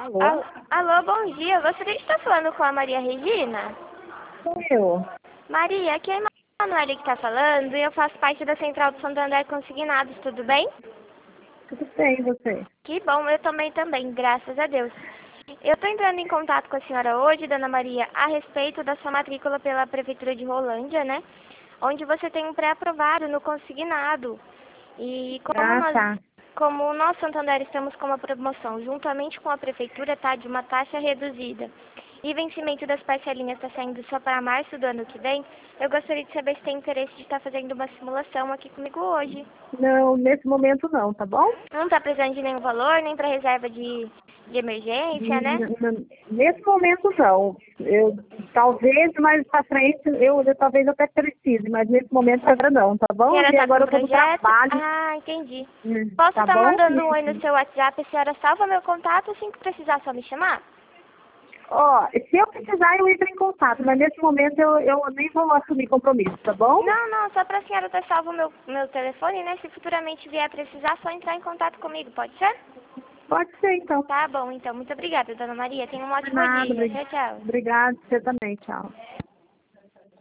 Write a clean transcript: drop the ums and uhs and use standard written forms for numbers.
Alô? Alô, bom dia. Eu gostaria de estar falando com a Maria Regina. Sou eu. Maria, aqui é a Emanuele que está falando e eu faço parte da Central do Santander Consignados, tudo bem? Tudo bem, e você? Que bom, eu também, graças a Deus. Eu estou entrando em contato com a senhora hoje, dona Maria, a respeito da sua matrícula pela Prefeitura de Rolândia, né? Onde você tem um pré-aprovado no consignado. E Tá. como nós, Santander, estamos com uma promoção juntamente com a Prefeitura, tá? De uma taxa reduzida. E vencimento das parcelinhas está saindo só para março do ano que vem. Eu gostaria de saber se tem interesse de estar fazendo uma simulação aqui comigo hoje. Não, nesse momento não, tá bom? Não está precisando de nenhum valor, nem para reserva de emergência, né? Nesse momento não. Eu talvez mais pra frente eu talvez até precise, mas nesse momento agora não, tá A bom? senhora E está com agora um eu tô no projeto? trabalho. Ah, entendi. Posso Tá estar bom? mandando um oi no seu WhatsApp, a senhora salva meu contato, assim que precisar só me chamar? Ó, se eu precisar eu entro em contato, mas nesse momento eu nem vou assumir compromisso, tá bom? Não, só para a senhora ter salvo meu telefone, né? Se futuramente vier precisar, só entrar em contato comigo, pode ser? Pode ser então. Tá bom, então. Muito obrigada, dona Maria. Tenha um De ótimo nada, dia. Tchau, tchau. obrigada, você também, tchau.